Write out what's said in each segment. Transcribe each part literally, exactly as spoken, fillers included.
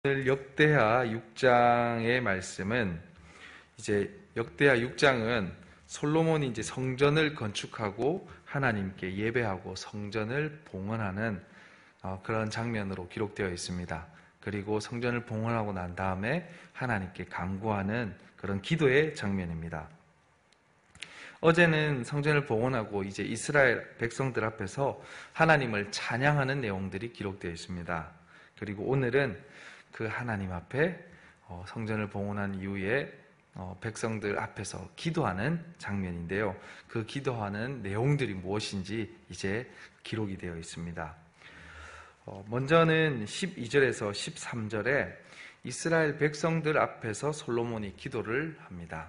오늘 역대하 육 장의 말씀은 이제 역대하 육 장은 솔로몬이 이제 성전을 건축하고 하나님께 예배하고 성전을 봉헌하는 그런 장면으로 기록되어 있습니다. 그리고 성전을 봉헌하고 난 다음에 하나님께 간구하는 그런 기도의 장면입니다. 어제는 성전을 봉헌하고 이제 이스라엘 백성들 앞에서 하나님을 찬양하는 내용들이 기록되어 있습니다. 그리고 오늘은 그 하나님 앞에 성전을 봉헌한 이후에 백성들 앞에서 기도하는 장면인데요. 그 기도하는 내용들이 무엇인지 이제 기록이 되어 있습니다. 먼저는 십이 절에서 십삼 절에 이스라엘 백성들 앞에서 솔로몬이 기도를 합니다.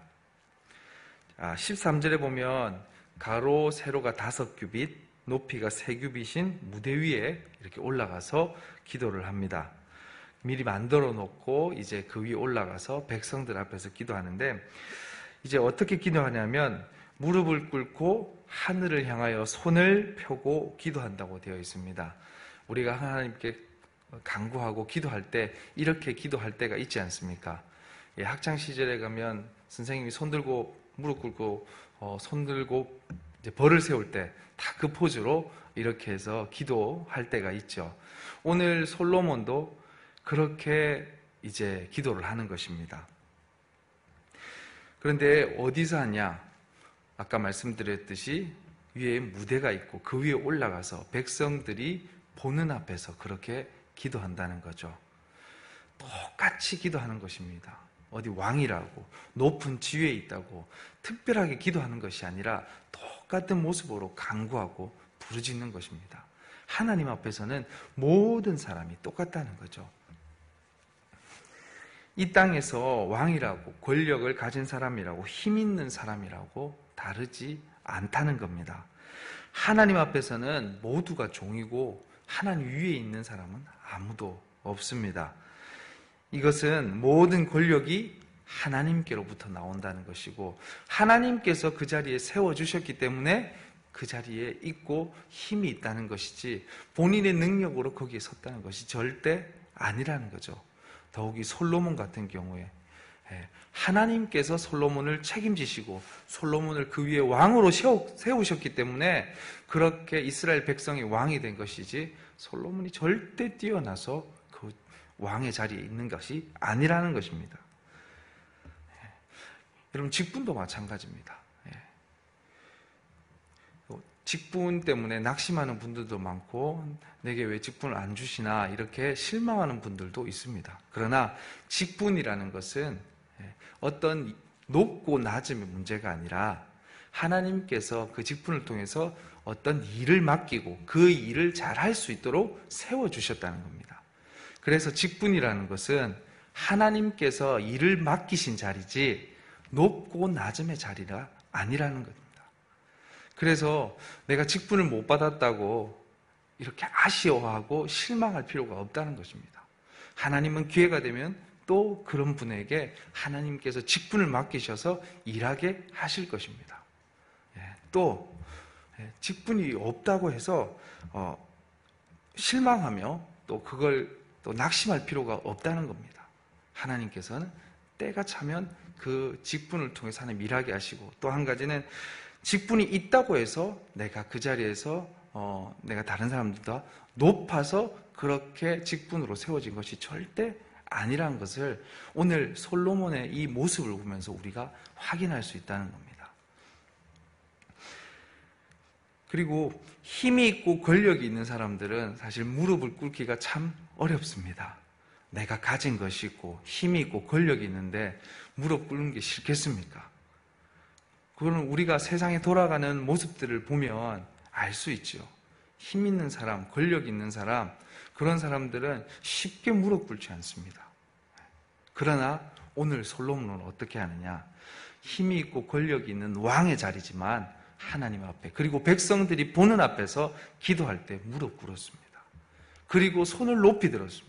십삼 절에 보면 가로 세로가 다섯 규빗, 높이가 세 규빗인 무대 위에 이렇게 올라가서 기도를 합니다. 미리 만들어 놓고 이제 그 위에 올라가서 백성들 앞에서 기도하는데, 이제 어떻게 기도하냐면 무릎을 꿇고 하늘을 향하여 손을 펴고 기도한다고 되어 있습니다. 우리가 하나님께 간구하고 기도할 때 이렇게 기도할 때가 있지 않습니까? 예, 학창 시절에 가면 선생님이 손 들고 무릎 꿇고 어, 손 들고 이제 벌을 세울 때 다 그 포즈로 이렇게 해서 기도할 때가 있죠. 오늘 솔로몬도 그렇게 이제 기도를 하는 것입니다. 그런데 어디서 하냐? 아까 말씀드렸듯이 위에 무대가 있고 그 위에 올라가서 백성들이 보는 앞에서 그렇게 기도한다는 거죠. 똑같이 기도하는 것입니다. 어디 왕이라고 높은 지위에 있다고 특별하게 기도하는 것이 아니라 똑같은 모습으로 간구하고 부르짖는 것입니다. 하나님 앞에서는 모든 사람이 똑같다는 거죠. 이 땅에서 왕이라고 권력을 가진 사람이라고 힘 있는 사람이라고 다르지 않다는 겁니다. 하나님 앞에서는 모두가 종이고 하나님 위에 있는 사람은 아무도 없습니다. 이것은 모든 권력이 하나님께로부터 나온다는 것이고 하나님께서 그 자리에 세워주셨기 때문에 그 자리에 있고 힘이 있다는 것이지 본인의 능력으로 거기에 섰다는 것이 절대 아니라는 거죠. 더욱이 솔로몬 같은 경우에 하나님께서 솔로몬을 책임지시고 솔로몬을 그 위에 왕으로 세우셨기 때문에 그렇게 이스라엘 백성이 왕이 된 것이지 솔로몬이 절대 뛰어나서 그 왕의 자리에 있는 것이 아니라는 것입니다. 여러분, 직분도 마찬가지입니다. 직분 때문에 낙심하는 분들도 많고 내게 왜 직분을 안 주시나 이렇게 실망하는 분들도 있습니다. 그러나 직분이라는 것은 어떤 높고 낮음의 문제가 아니라 하나님께서 그 직분을 통해서 어떤 일을 맡기고 그 일을 잘 할 수 있도록 세워주셨다는 겁니다. 그래서 직분이라는 것은 하나님께서 일을 맡기신 자리지 높고 낮음의 자리가 아니라는 겁니다. 그래서 내가 직분을 못 받았다고 이렇게 아쉬워하고 실망할 필요가 없다는 것입니다. 하나님은 기회가 되면 또 그런 분에게 하나님께서 직분을 맡기셔서 일하게 하실 것입니다. 또 직분이 없다고 해서 실망하며 또 그걸 또 낙심할 필요가 없다는 겁니다. 하나님께서는 때가 차면 그 직분을 통해서 하나님 일하게 하시고, 또 한 가지는 직분이 있다고 해서 내가 그 자리에서 어, 내가 다른 사람들보다 높아서 그렇게 직분으로 세워진 것이 절대 아니라는 것을 오늘 솔로몬의 이 모습을 보면서 우리가 확인할 수 있다는 겁니다. 그리고 힘이 있고 권력이 있는 사람들은 사실 무릎을 꿇기가 참 어렵습니다. 내가 가진 것이 있고 힘이 있고 권력이 있는데 무릎 꿇는 게 싫겠습니까? 그거는 우리가 세상에 돌아가는 모습들을 보면 알 수 있죠. 힘 있는 사람, 권력 있는 사람, 그런 사람들은 쉽게 무릎 꿇지 않습니다. 그러나 오늘 솔로몬은 어떻게 하느냐? 힘이 있고 권력이 있는 왕의 자리지만 하나님 앞에, 그리고 백성들이 보는 앞에서 기도할 때 무릎 꿇었습니다. 그리고 손을 높이 들었습니다.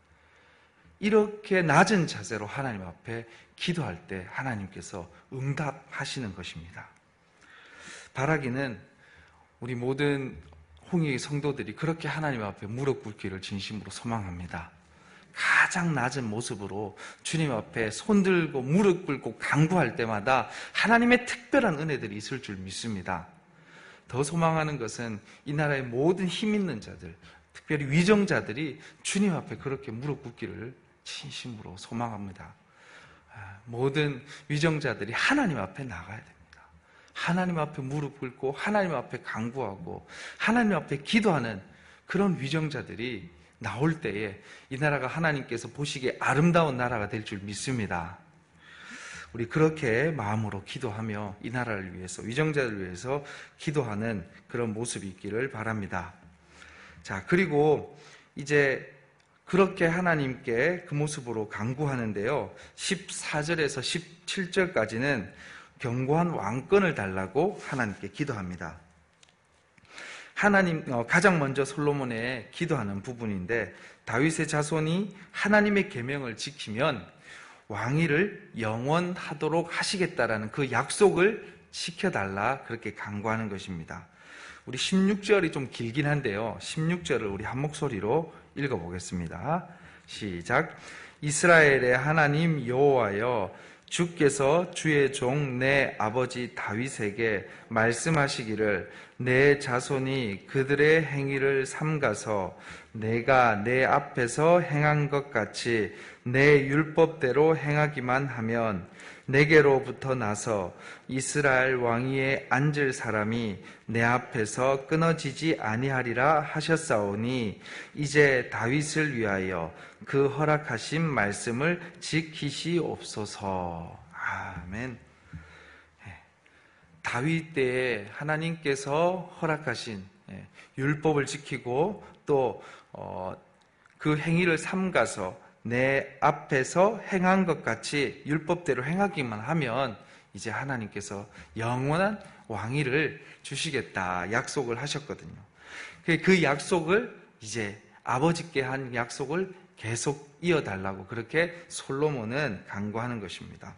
이렇게 낮은 자세로 하나님 앞에 기도할 때 하나님께서 응답하시는 것입니다. 바라기는 우리 모든 홍익의 성도들이 그렇게 하나님 앞에 무릎 꿇기를 진심으로 소망합니다. 가장 낮은 모습으로 주님 앞에 손들고 무릎 꿇고 간구할 때마다 하나님의 특별한 은혜들이 있을 줄 믿습니다. 더 소망하는 것은 이 나라의 모든 힘 있는 자들, 특별히 위정자들이 주님 앞에 그렇게 무릎 꿇기를 진심으로 소망합니다. 모든 위정자들이 하나님 앞에 나가야 됩니다. 하나님 앞에 무릎 꿇고 하나님 앞에 간구하고 하나님 앞에 기도하는 그런 위정자들이 나올 때에 이 나라가 하나님께서 보시기에 아름다운 나라가 될 줄 믿습니다. 우리 그렇게 마음으로 기도하며 이 나라를 위해서, 위정자들을 위해서 기도하는 그런 모습이 있기를 바랍니다. 자, 그리고 이제 그렇게 하나님께 그 모습으로 간구하는데요, 십사 절에서 십칠 절까지는 견고한 왕권을 달라고 하나님께 기도합니다. 하나님, 어, 가장 먼저 솔로몬의 기도하는 부분인데, 다윗의 자손이 하나님의 계명을 지키면 왕위를 영원하도록 하시겠다라는 그 약속을 지켜달라, 그렇게 간구하는 것입니다. 우리 십육 절이 좀 길긴 한데요, 십육 절을 우리 한 목소리로 읽어보겠습니다. 시작. 이스라엘의 하나님 여호와여, 주께서 주의 종 내 아버지 다윗에게 말씀하시기를 내 자손이 그들의 행위를 삼가서 내가 내 앞에서 행한 것 같이 내 율법대로 행하기만 하면 내게로부터 나서 이스라엘 왕위에 앉을 사람이 내 앞에서 끊어지지 아니하리라 하셨사오니 이제 다윗을 위하여 그 허락하신 말씀을 지키시옵소서. 아멘. 다윗 때에 하나님께서 허락하신 율법을 지키고 또 그 행위를 삼가서 내 앞에서 행한 것 같이 율법대로 행하기만 하면 이제 하나님께서 영원한 왕위를 주시겠다 약속을 하셨거든요. 그 약속을 이제 아버지께 한 약속을 계속 이어달라고 그렇게 솔로몬은 간구하는 것입니다.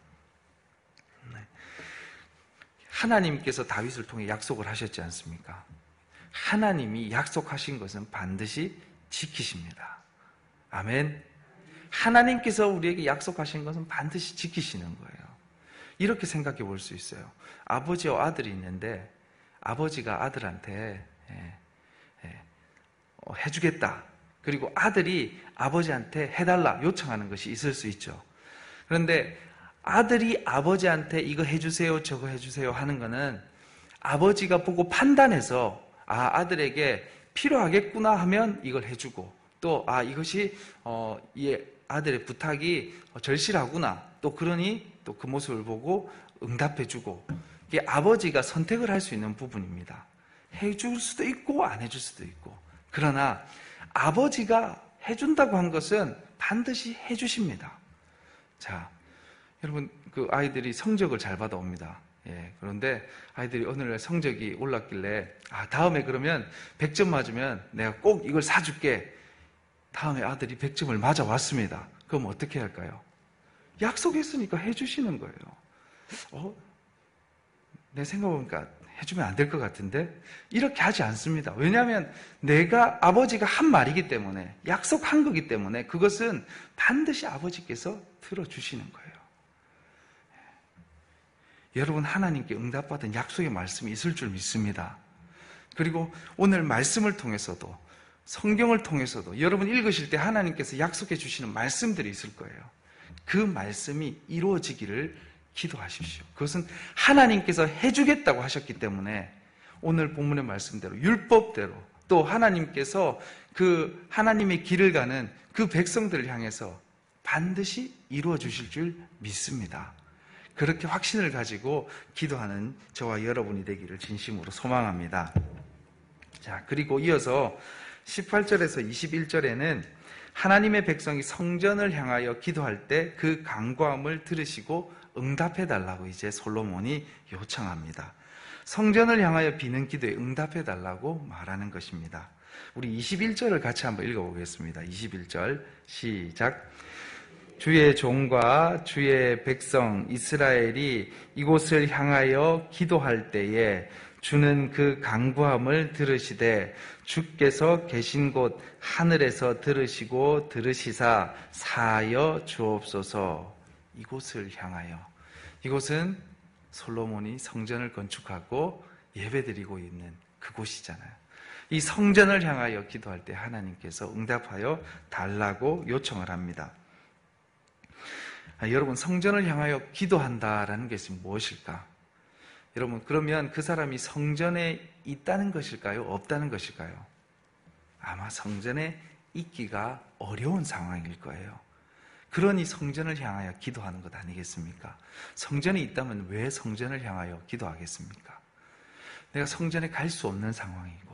하나님께서 다윗을 통해 약속을 하셨지 않습니까? 하나님이 약속하신 것은 반드시 지키십니다. 아멘. 하나님께서 우리에게 약속하신 것은 반드시 지키시는 거예요. 이렇게 생각해 볼 수 있어요. 아버지와 아들이 있는데 아버지가 아들한테 예, 예, 어, 해주겠다. 그리고 아들이 아버지한테 해달라 요청하는 것이 있을 수 있죠. 그런데 아들이 아버지한테 이거 해주세요, 저거 해주세요 하는 거는 아버지가 보고 판단해서 아, 아들에게 필요하겠구나 하면 이걸 해주고 또 아, 이것이 어, 이 아들의 부탁이 절실하구나. 또 그러니 또 그 모습을 보고 응답해주고 이게 아버지가 선택을 할 수 있는 부분입니다. 해줄 수도 있고 안 해줄 수도 있고 그러나 아버지가 해준다고 한 것은 반드시 해주십니다. 자, 여러분 그 아이들이 성적을 잘 받아옵니다. 예, 그런데 아이들이 어느 날 성적이 올랐길래 아 다음에 그러면 백 점 맞으면 내가 꼭 이걸 사줄게. 다음에 아들이 백 점을 맞아왔습니다. 그럼 어떻게 할까요? 약속했으니까 해주시는 거예요. 어? 내 생각해보니까 해주면 안 될 것 같은데? 이렇게 하지 않습니다. 왜냐하면 내가 아버지가 한 말이기 때문에 약속한 거기 때문에 그것은 반드시 아버지께서 들어주시는 거예요. 여러분 하나님께 응답받은 약속의 말씀이 있을 줄 믿습니다. 그리고 오늘 말씀을 통해서도 성경을 통해서도 여러분 읽으실 때 하나님께서 약속해 주시는 말씀들이 있을 거예요. 그 말씀이 이루어지기를 기도하십시오. 그것은 하나님께서 해주겠다고 하셨기 때문에 오늘 본문의 말씀대로 율법대로 또 하나님께서 그 하나님의 길을 가는 그 백성들을 향해서 반드시 이루어 주실 줄 믿습니다. 그렇게 확신을 가지고 기도하는 저와 여러분이 되기를 진심으로 소망합니다. 자, 그리고 이어서 십팔 절에서 이십일 절에는 하나님의 백성이 성전을 향하여 기도할 때 그 간구함을 들으시고 응답해 달라고 이제 솔로몬이 요청합니다. 성전을 향하여 비는 기도에 응답해 달라고 말하는 것입니다. 우리 이십일 절을 같이 한번 읽어보겠습니다. 이십일 절 시작. 주의 종과 주의 백성 이스라엘이 이곳을 향하여 기도할 때에 주는 그 간구함을 들으시되 주께서 계신 곳 하늘에서 들으시고 들으시사 사하여 주옵소서. 이곳을 향하여. 이곳은 솔로몬이 성전을 건축하고 예배드리고 있는 그곳이잖아요. 이 성전을 향하여 기도할 때 하나님께서 응답하여 달라고 요청을 합니다. 아, 여러분, 성전을 향하여 기도한다라는 것이 무엇일까? 여러분, 그러면 그 사람이 성전에 있다는 것일까요? 없다는 것일까요? 아마 성전에 있기가 어려운 상황일 거예요. 그러니 성전을 향하여 기도하는 것 아니겠습니까? 성전에 있다면 왜 성전을 향하여 기도하겠습니까? 내가 성전에 갈 수 없는 상황이고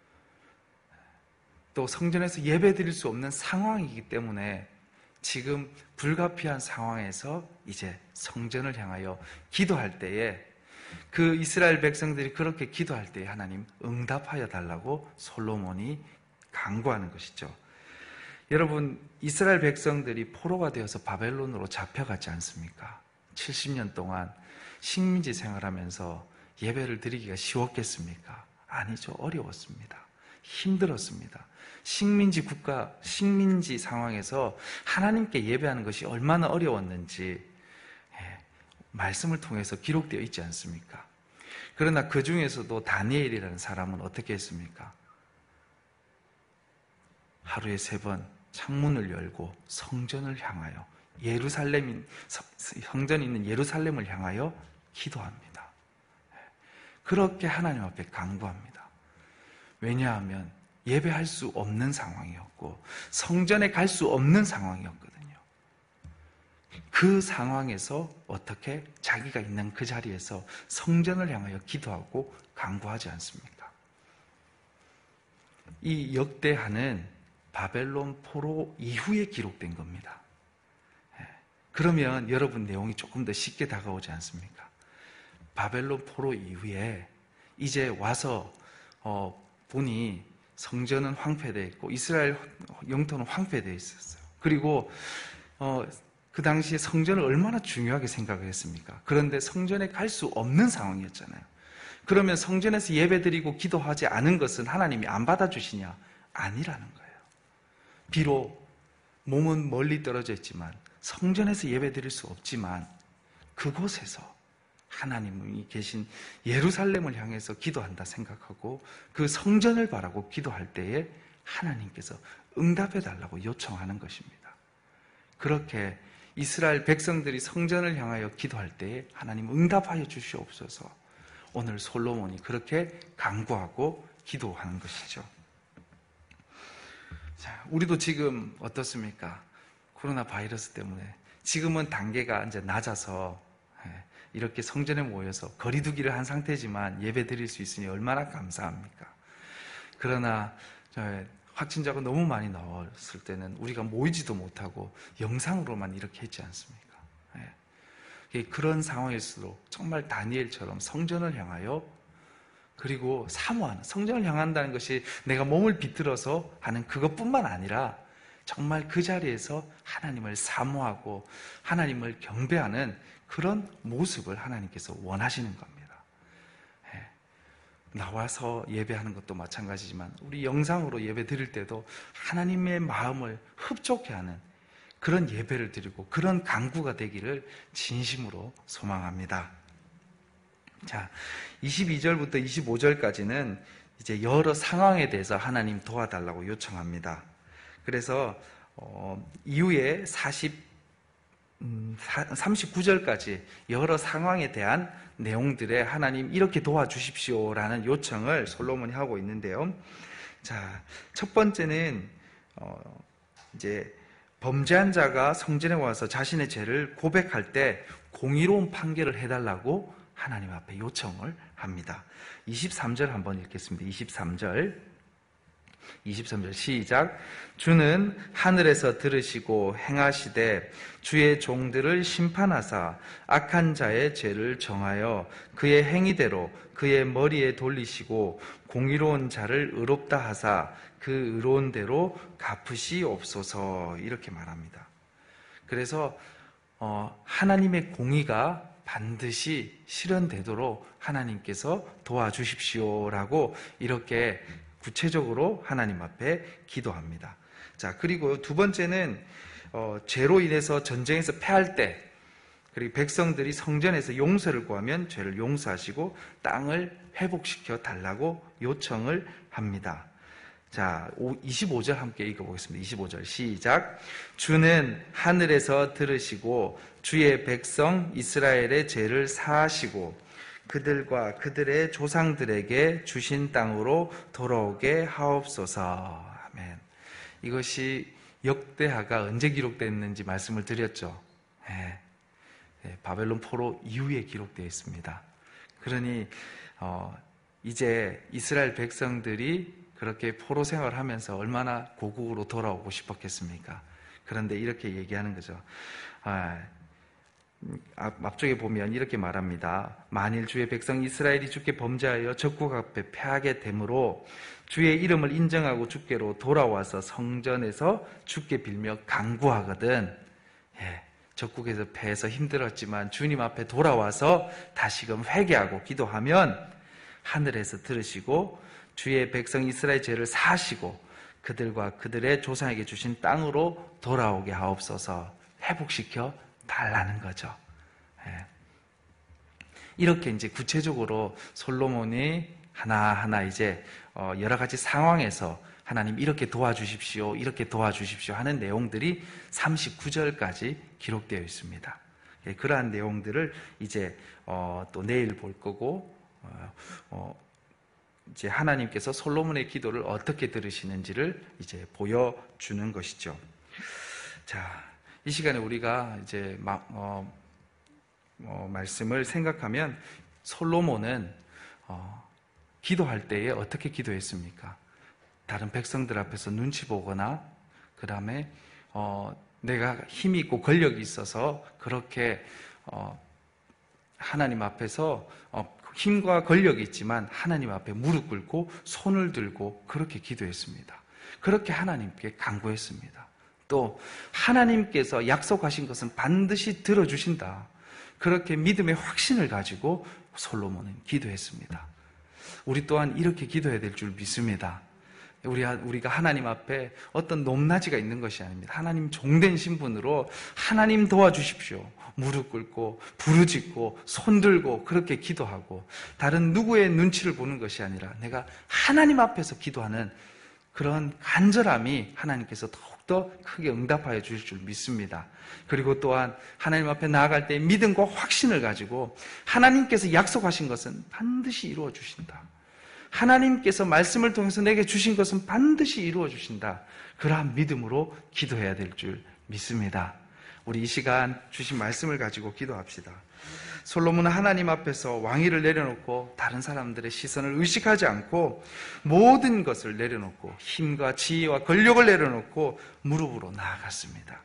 또 성전에서 예배 드릴 수 없는 상황이기 때문에 지금 불가피한 상황에서 이제 성전을 향하여 기도할 때에 그 이스라엘 백성들이 그렇게 기도할 때에 하나님 응답하여 달라고 솔로몬이 간구하는 것이죠. 여러분, 이스라엘 백성들이 포로가 되어서 바벨론으로 잡혀갔지 않습니까? 칠십 년 동안 식민지 생활하면서 예배를 드리기가 쉬웠겠습니까? 아니죠. 어려웠습니다. 힘들었습니다. 식민지 국가, 식민지 상황에서 하나님께 예배하는 것이 얼마나 어려웠는지 말씀을 통해서 기록되어 있지 않습니까? 그러나 그 중에서도 다니엘이라는 사람은 어떻게 했습니까? 하루에 세 번 창문을 열고 성전을 향하여 예루살렘인 성전이 있는 예루살렘을 향하여 기도합니다. 그렇게 하나님 앞에 간구합니다. 왜냐하면 예배할 수 없는 상황이었고 성전에 갈 수 없는 상황이었거든요. 그 상황에서 어떻게 자기가 있는 그 자리에서 성전을 향하여 기도하고 간구하지 않습니까? 이 역대하는 바벨론 포로 이후에 기록된 겁니다. 그러면 여러분 내용이 조금 더 쉽게 다가오지 않습니까? 바벨론 포로 이후에 이제 와서 어, 보니 성전은 황폐되어 있고 이스라엘 영토는 황폐되어 있었어요. 그리고 어, 그 당시에 성전을 얼마나 중요하게 생각을 했습니까? 그런데 성전에 갈 수 없는 상황이었잖아요. 그러면 성전에서 예배드리고 기도하지 않은 것은 하나님이 안 받아주시냐? 아니라는 거예요. 비록 몸은 멀리 떨어져 있지만 성전에서 예배드릴 수 없지만 그곳에서 하나님이 계신 예루살렘을 향해서 기도한다 생각하고 그 성전을 바라고 기도할 때에 하나님께서 응답해 달라고 요청하는 것입니다. 그렇게 이스라엘 백성들이 성전을 향하여 기도할 때에 하나님 응답하여 주시옵소서. 오늘 솔로몬이 그렇게 간구하고 기도하는 것이죠. 자, 우리도 지금 어떻습니까? 코로나 바이러스 때문에 지금은 단계가 이제 낮아서 이렇게 성전에 모여서 거리두기를 한 상태지만 예배 드릴 수 있으니 얼마나 감사합니까? 그러나 확진자가 너무 많이 나왔을 때는 우리가 모이지도 못하고 영상으로만 이렇게 했지 않습니까? 그런 상황일수록 정말 다니엘처럼 성전을 향하여 그리고 사모하는, 성전을 향한다는 것이 내가 몸을 비틀어서 하는 그것뿐만 아니라 정말 그 자리에서 하나님을 사모하고 하나님을 경배하는 그런 모습을 하나님께서 원하시는 겁니다. 예. 나와서 예배하는 것도 마찬가지지만 우리 영상으로 예배 드릴 때도 하나님의 마음을 흡족해 하는 그런 예배를 드리고 그런 간구가 되기를 진심으로 소망합니다. 자, 이십이 절부터 이십오 절까지는 이제 여러 상황에 대해서 하나님 도와달라고 요청합니다. 그래서 어, 이후에 사십, 음, 삼십구 절까지 여러 상황에 대한 내용들에 하나님 이렇게 도와주십시오라는 요청을 솔로몬이 하고 있는데요. 자, 첫 번째는 어, 이제 범죄한 자가 성전에 와서 자신의 죄를 고백할 때 공의로운 판결을 해달라고 하나님 앞에 요청을 합니다. 이십삼 절 한번 읽겠습니다. 이십삼 절. 이십삼 절 시작. 주는 하늘에서 들으시고 행하시되 주의 종들을 심판하사 악한 자의 죄를 정하여 그의 행위대로 그의 머리에 돌리시고 공의로운 자를 의롭다 하사 그 의로운 대로 갚으시옵소서. 이렇게 말합니다. 그래서 어, 하나님의 공의가 반드시 실현되도록 하나님께서 도와주십시오라고 이렇게 구체적으로 하나님 앞에 기도합니다. 자, 그리고 두 번째는 어, 죄로 인해서 전쟁에서 패할 때, 그리고 백성들이 성전에서 용서를 구하면 죄를 용서하시고 땅을 회복시켜 달라고 요청을 합니다. 자, 이십오 절 함께 읽어보겠습니다. 이십오 절 시작. 주는 하늘에서 들으시고 주의 백성 이스라엘의 죄를 사하시고 그들과 그들의 조상들에게 주신 땅으로 돌아오게 하옵소서. 아멘. 이것이 역대하가 언제 기록됐는지 말씀을 드렸죠. 네. 네, 바벨론 포로 이후에 기록되어 있습니다. 그러니 어, 이제 이스라엘 백성들이 그렇게 포로 생활하면서 얼마나 고국으로 돌아오고 싶었겠습니까? 그런데 이렇게 얘기하는 거죠. 아, 앞쪽에 보면 이렇게 말합니다. 만일 주의 백성 이스라엘이 주께 범죄하여 적국 앞에 패하게 되므로 주의 이름을 인정하고 주께로 돌아와서 성전에서 주께 빌며 간구하거든. 예, 적국에서 패해서 힘들었지만 주님 앞에 돌아와서 다시금 회개하고 기도하면 하늘에서 들으시고 주의 백성 이스라엘 죄를 사하시고 그들과 그들의 조상에게 주신 땅으로 돌아오게 하옵소서. 회복시켜 달라는 거죠. 예. 이렇게 이제 구체적으로 솔로몬이 하나하나 이제 여러 가지 상황에서 하나님 이렇게 도와주십시오, 이렇게 도와주십시오 하는 내용들이 삼십구 절까지 기록되어 있습니다. 예, 그러한 내용들을 이제 또 내일 볼 거고, 어, 이제 하나님께서 솔로몬의 기도를 어떻게 들으시는지를 이제 보여주는 것이죠. 자, 이 시간에 우리가 이제 막, 어, 어, 말씀을 생각하면 솔로몬은 어, 기도할 때에 어떻게 기도했습니까? 다른 백성들 앞에서 눈치 보거나 그 다음에 어, 내가 힘이 있고 권력이 있어서 그렇게 어, 하나님 앞에서 어, 힘과 권력이 있지만 하나님 앞에 무릎 꿇고 손을 들고 그렇게 기도했습니다. 그렇게 하나님께 간구했습니다. 또 하나님께서 약속하신 것은 반드시 들어주신다. 그렇게 믿음의 확신을 가지고 솔로몬은 기도했습니다. 우리 또한 이렇게 기도해야 될 줄 믿습니다. 우리, 우리가 하나님 앞에 어떤 높낮이가 있는 것이 아닙니다. 하나님 종된 신분으로 하나님 도와주십시오. 무릎 꿇고 부르짖고 손들고 그렇게 기도하고 다른 누구의 눈치를 보는 것이 아니라 내가 하나님 앞에서 기도하는 그런 간절함이 하나님께서 더욱더 크게 응답하여 주실 줄 믿습니다. 그리고 또한 하나님 앞에 나아갈 때 믿음과 확신을 가지고 하나님께서 약속하신 것은 반드시 이루어 주신다. 하나님께서 말씀을 통해서 내게 주신 것은 반드시 이루어 주신다. 그러한 믿음으로 기도해야 될 줄 믿습니다. 우리 이 시간 주신 말씀을 가지고 기도합시다. 솔로몬은 하나님 앞에서 왕위를 내려놓고 다른 사람들의 시선을 의식하지 않고 모든 것을 내려놓고 힘과 지혜와 권력을 내려놓고 무릎으로 나아갔습니다.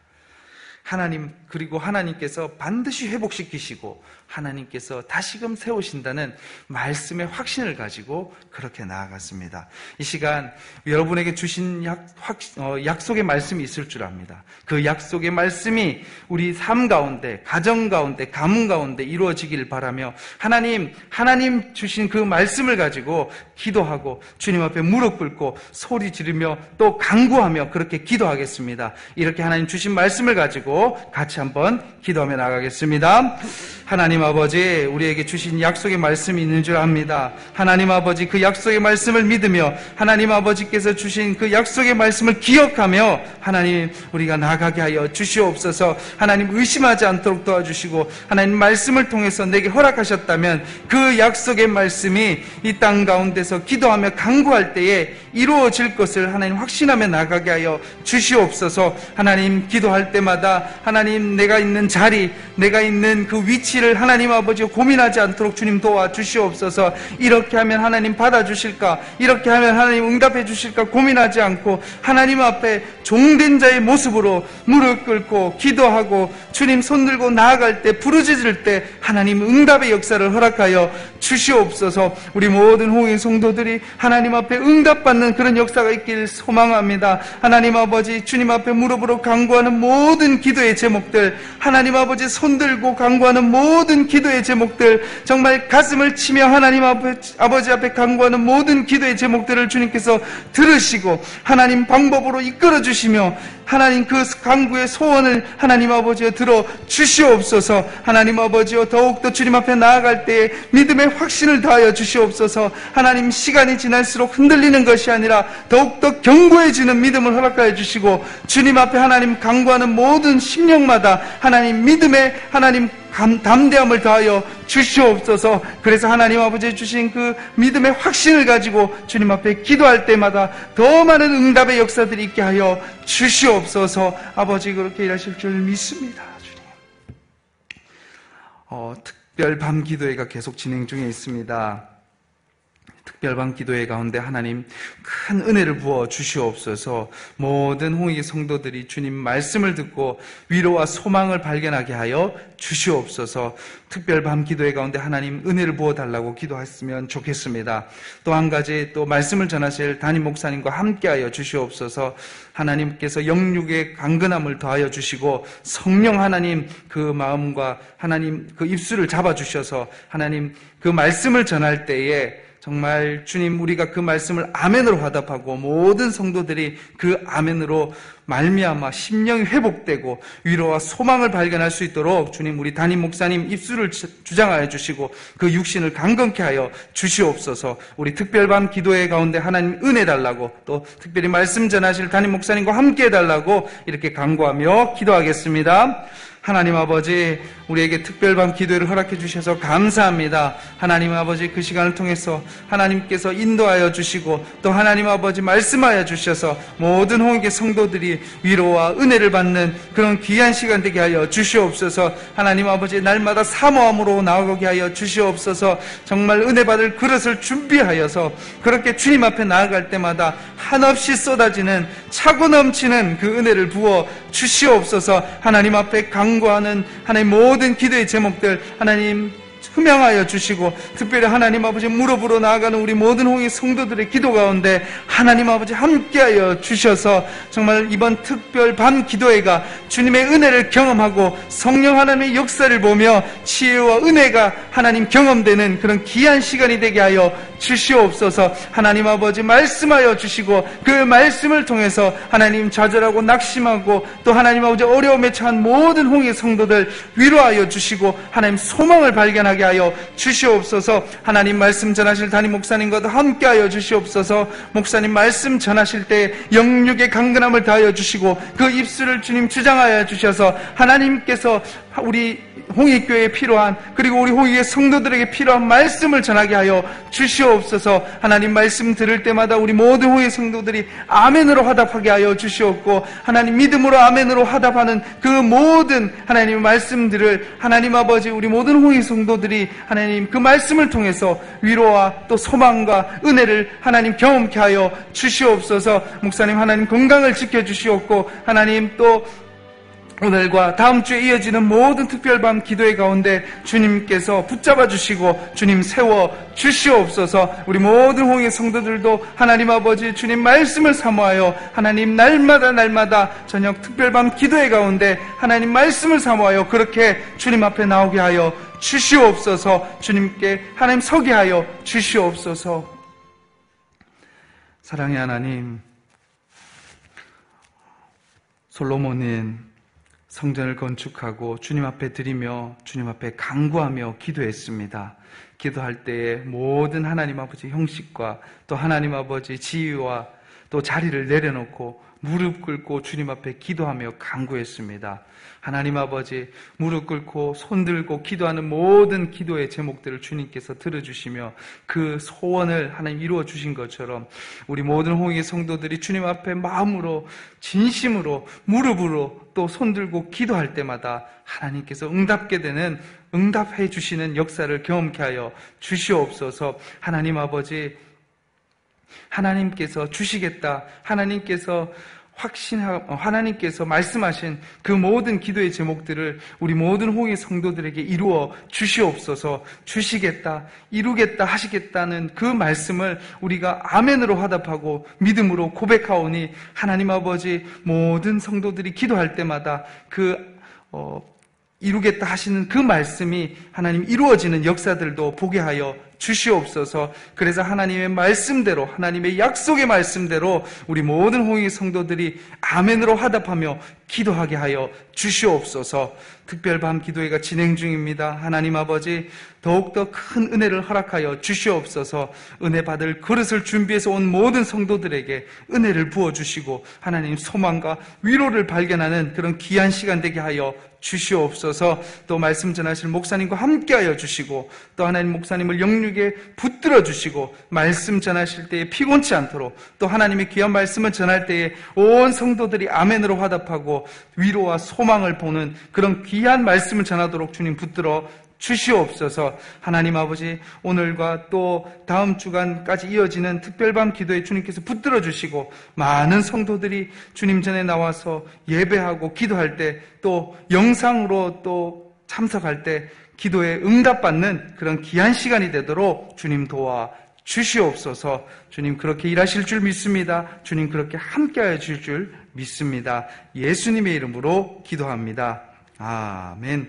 하나님, 그리고 하나님께서 반드시 회복시키시고 하나님께서 다시금 세우신다는 말씀의 확신을 가지고 그렇게 나아갔습니다. 이 시간 여러분에게 주신 약, 확, 어, 약속의 말씀이 있을 줄 압니다. 그 약속의 말씀이 우리 삶 가운데, 가정 가운데, 가문 가운데 이루어지길 바라며 하나님, 하나님 주신 그 말씀을 가지고 기도하고 주님 앞에 무릎 꿇고 소리 지르며 또 간구하며 그렇게 기도하겠습니다. 이렇게 하나님 주신 말씀을 가지고 같이 한번 기도하며 나가겠습니다. 하나님 아버지, 우리에게 주신 약속의 말씀이 있는 줄 압니다. 하나님 아버지, 그 약속의 말씀을 믿으며 하나님 아버지께서 주신 그 약속의 말씀을 기억하며 하나님 우리가 나가게 하여 주시옵소서. 하나님 의심하지 않도록 도와주시고 하나님 말씀을 통해서 내게 허락하셨다면 그 약속의 말씀이 이 땅 가운데서 기도하며 간구할 때에 이루어질 것을 하나님 확신하며 나가게 하여 주시옵소서. 하나님 기도할 때마다 하나님 내가 있는 자리, 내가 있는 그 위치를 하나님 아버지 고민하지 않도록 주님 도와주시옵소서. 이렇게 하면 하나님 받아주실까, 이렇게 하면 하나님 응답해 주실까 고민하지 않고 하나님 앞에 종된 자의 모습으로 무릎 꿇고 기도하고 주님 손들고 나아갈 때, 부르짖을 때 하나님 응답의 역사를 허락하여 주시옵소서. 우리 모든 홍인 성도들이 하나님 앞에 응답받는 그런 역사가 있길 소망합니다. 하나님 아버지, 주님 앞에 무릎으로 간구하는 모든 기도 기도의 제목들, 하나님 아버지 손들고 간구하는 모든 기도의 제목들, 정말 가슴을 치며 하나님 아버지 앞에 간구하는 모든 기도의 제목들을 주님께서 들으시고 하나님 방법으로 이끌어 주시며 하나님 그 간구의 소원을 하나님 아버지여 들어 주시옵소서. 하나님 아버지여 더욱더 주님 앞에 나아갈 때에 믿음의 확신을 더하여 주시옵소서. 하나님 시간이 지날수록 흔들리는 것이 아니라 더욱더 견고해지는 믿음을 허락하여 주시고 주님 앞에 하나님 간구하는 모든 심령마다 하나님 믿음의 하나님 감, 담대함을 더하여 주시옵소서. 그래서 하나님 아버지 주신 그 믿음의 확신을 가지고 주님 앞에 기도할 때마다 더 많은 응답의 역사들이 있게 하여 주시옵소서. 아버지 그렇게 일하실 줄 믿습니다. 주님. 어, 특별 밤 기도회가 계속 진행 중에 있습니다. 특별밤 기도회 가운데 하나님 큰 은혜를 부어 주시옵소서. 모든 홍익 성도들이 주님 말씀을 듣고 위로와 소망을 발견하게 하여 주시옵소서. 특별밤 기도회 가운데 하나님 은혜를 부어 달라고 기도했으면 좋겠습니다. 또 한 가지 또 말씀을 전하실 담임 목사님과 함께하여 주시옵소서. 하나님께서 영육의 강건함을 더하여 주시고 성령 하나님 그 마음과 하나님 그 입술을 잡아주셔서 하나님 그 말씀을 전할 때에 정말 주님 우리가 그 말씀을 아멘으로 화답하고 모든 성도들이 그 아멘으로 말미암아 심령이 회복되고 위로와 소망을 발견할 수 있도록 주님 우리 담임 목사님 입술을 주장하여 주시고 그 육신을 강건케 하여 주시옵소서. 우리 특별밤 기도회 가운데 하나님 은혜 달라고 또 특별히 말씀 전하실 담임 목사님과 함께 해달라고 이렇게 간구하며 기도하겠습니다. 하나님 아버지 우리에게 특별밤 기도를 허락해 주셔서 감사합니다. 하나님 아버지 그 시간을 통해서 하나님께서 인도하여 주시고 또 하나님 아버지 말씀하여 주셔서 모든 홍익의 성도들이 위로와 은혜를 받는 그런 귀한 시간 되게 하여 주시옵소서. 하나님 아버지 날마다 사모함으로 나아가게 하여 주시옵소서. 정말 은혜 받을 그릇을 준비하여서 그렇게 주님 앞에 나아갈 때마다 한없이 쏟아지는 차고 넘치는 그 은혜를 부어 주시옵소서. 하나님 앞에 강구하는 하나님 모든 기도의 제목들 하나님 흠양하여 주시고 특별히 하나님 아버지 무릎으로 나아가는 우리 모든 홍익 성도들의 기도 가운데 하나님 아버지 함께하여 주셔서 정말 이번 특별 밤 기도회가 주님의 은혜를 경험하고 성령 하나님의 역사를 보며 치유와 은혜가 하나님 경험되는 그런 귀한 시간이 되게 하여 주시옵소서. 하나님 아버지 말씀하여 주시고 그 말씀을 통해서 하나님 좌절하고 낙심하고 또 하나님 아버지 어려움에 처한 모든 홍익 성도들 위로하여 주시고 하나님 소망을 발견하게 하여 주시옵소서. 하나님 말씀 전하실 담임 목사님과도 함께하여 주시옵소서. 목사님 말씀 전하실 때 영육의 강건함을 다하여 주시고 그 입술을 주님 주장하여 주셔서 하나님께서 우리 홍익교회에 필요한 그리고 우리 홍익의 성도들에게 필요한 말씀을 전하게 하여 주시옵소서. 하나님 말씀 들을 때마다 우리 모든 홍익 성도들이 아멘으로 화답하게 하여 주시옵고 하나님 믿음으로 아멘으로 화답하는 그 모든 하나님의 말씀들을 하나님 아버지 우리 모든 홍익 성도들이 하나님 그 말씀을 통해서 위로와 또 소망과 은혜를 하나님 경험케 하여 주시옵소서. 목사님 하나님 건강을 지켜주시옵고 하나님 또 오늘과 다음 주에 이어지는 모든 특별밤 기도회 가운데 주님께서 붙잡아 주시고 주님 세워 주시옵소서. 우리 모든 홍익 성도들도 하나님 아버지 주님 말씀을 사모하여 하나님 날마다 날마다 저녁 특별밤 기도회 가운데 하나님 말씀을 사모하여 그렇게 주님 앞에 나오게 하여 주시옵소서. 주님께 하나님 서게 하여 주시옵소서. 사랑의 하나님, 솔로몬은 성전을 건축하고 주님 앞에 드리며 주님 앞에 간구하며 기도했습니다. 기도할 때에 모든 하나님 아버지 형식과 또 하나님 아버지 지위와 또 자리를 내려놓고 무릎 꿇고 주님 앞에 기도하며 간구했습니다. 하나님 아버지 무릎 꿇고 손 들고 기도하는 모든 기도의 제목들을 주님께서 들어주시며 그 소원을 하나님 이루어 주신 것처럼 우리 모든 홍익의 성도들이 주님 앞에 마음으로 진심으로 무릎으로 또 손 들고 기도할 때마다 하나님께서 응답게 되는 응답해 주시는 역사를 경험케 하여 주시옵소서. 하나님 아버지 하나님께서 주시겠다, 하나님께서 확신하, 하나님께서 말씀하신 그 모든 기도의 제목들을 우리 모든 홍익 성도들에게 이루어 주시옵소서. 주시겠다, 이루겠다 하시겠다는 그 말씀을 우리가 아멘으로 화답하고 믿음으로 고백하오니 하나님 아버지 모든 성도들이 기도할 때마다 그 어, 이루겠다 하시는 그 말씀이 하나님 이루어지는 역사들도 보게 하여 주시옵소서. 그래서 하나님의 말씀대로, 하나님의 약속의 말씀대로 우리 모든 홍익 성도들이 아멘으로 화답하며 기도하게 하여 주시옵소서. 특별밤 기도회가 진행 중입니다. 하나님 아버지 더욱더 큰 은혜를 허락하여 주시옵소서. 은혜 받을 그릇을 준비해서 온 모든 성도들에게 은혜를 부어주시고 하나님 소망과 위로를 발견하는 그런 귀한 시간 되게 하여 주시옵소서. 또 말씀 전하실 목사님과 함께하여 주시고 또 하나님 목사님을 영육에 붙들어 주시고 말씀 전하실 때에 피곤치 않도록 또 하나님의 귀한 말씀을 전할 때에 온 성도들이 아멘으로 화답하고 위로와 소망을 보는 그런 귀한 말씀을 전하도록 주님 붙들어 주시옵소서. 하나님 아버지 오늘과 또 다음 주간까지 이어지는 특별밤 기도에 주님께서 붙들어 주시고 많은 성도들이 주님 전에 나와서 예배하고 기도할 때 또 영상으로 또 참석할 때 기도에 응답받는 그런 귀한 시간이 되도록 주님 도와 주시옵소서. 주님 그렇게 일하실 줄 믿습니다. 주님 그렇게 함께하여 주실 줄 믿습니다. 예수님의 이름으로 기도합니다. 아멘.